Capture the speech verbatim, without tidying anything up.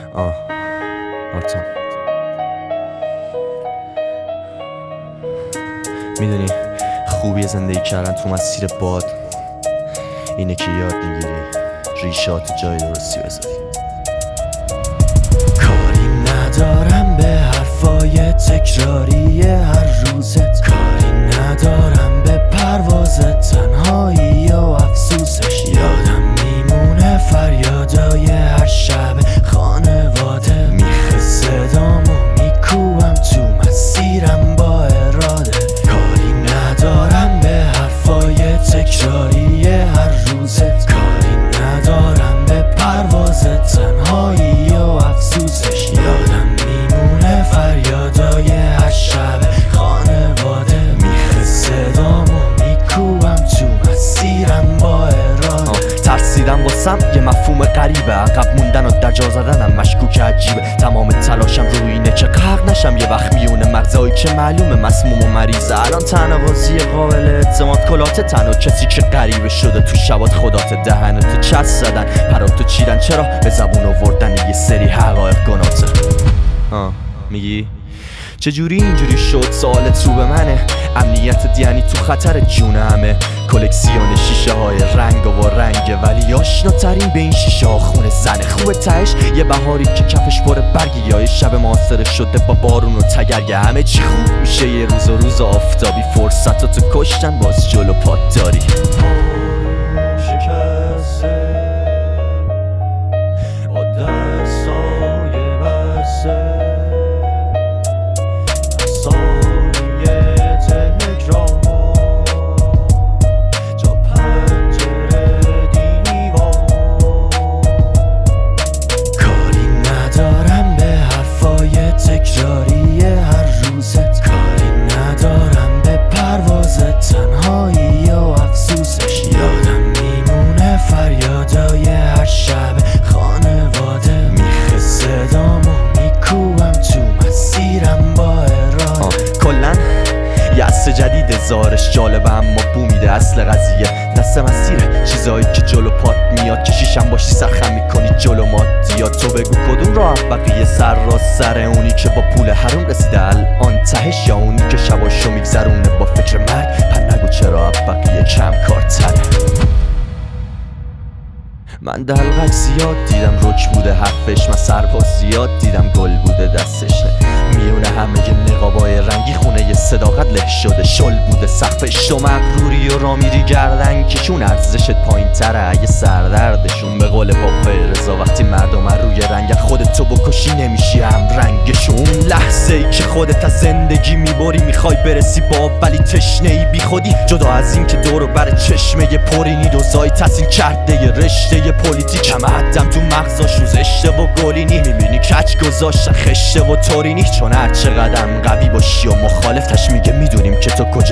آه آرتان میدونی خوبی زندگی کردن تو مسیر باد اینه که یاد میگیری ریشات جای درستی بذاری. کاری ندارم به حرفای تکراری هر روزت، کاری ندارم به پرواز تنهایی و افسوسش. یادم میمونه فریادای هر شب خانواده، میخه صدامو میکوبم تو مسیرم با اراده. کاری ندارم به حرفای تکراری هر روزت، کاری ندارم به پرواز تنهایی و افسوسش. یادم میمونه فریادای هر شب خانواده، میخه صدامو میکوبم تو مسیرم با اراده. ترسیدم واسم یه مفهوم غریبه، عقب موندن و در جا زدنم مشکوک عجیبه. تمام تلاشم روی اینه که غرق نشم یه وقت میونه مغزایی که معلومه مسموم و مریضه. الان تنها بازی قابل اعتماد کلات، تنها کسی که غریبه شده تو شبات خدات. دهنتو چسب زدن پراتو چیدن، چرا به زبون آوردن یه سری حقایق گناته. آه میگی چجوری اینجوری شد؟ سوالت رو به منه. امنیت یعنی تو خطر جون همه. کلکسیون شیشه های رنگ و رنگه، ولی آشناترین به این شیشه ها خونه زنه. خوبه تهش یه بهاری که کفش پر برگی، یا یه شب معاصره شده با بارون و تگرگه. همه چی خوب میشه یه روز و روز آفتابی، فرصتاتو کشتن باز جلو پات داری. تکراری هر روزت، کاری ندارم به پرواز تنهایی و افسوسش. یادم میمونه فریادای هر شب خانواده، میخه صدامو میکوبم تو مسیرم با اراده. کلن یه اصل جدید زارش جالبه اما بو میده اصل قضیه. دست مسیره چیزایی که جلو پات میاد، کشیشم باشی سرخم میکنی جلو مادیات. تو بگو کدوم راه بقیه سر راست سر اونی که با پول حروم رسیده الان تهش، یا اونی که شباشو میگذرونه با فکر مرگ. پر نگو چرا بقیه کم کارتره. من دلغک زیاد دیدم رک بوده حرفش، من سرباز زیاد دیدم گل بوده دستش. میونه همه ی نقابای رنگی، خونه ی صداقت له شده شل بوده سقفش. و مغروری و را میری گردن کشون، ارزشت پایین تره اگه سردردشون. به قول بابا رضا وقتی مردم روی رنگت، خودتو بکشی نمیشی هم رنگشون. لحظه ای که خودت از زندگی میبری، میخوای برسی با ولی تشنه ای بی خودی. جدا از این که دورو بر چشمه ی پرینی، دوزایی تحصیل کرده ی رشته پلیتیک. همه عدم تو مغزاشون زشته و گلینی، میبینی کچ گذاشتن خشته و تورینی. چون هر چقدر قوی باشی و مخالف تش میگه میدونیم که تو کجا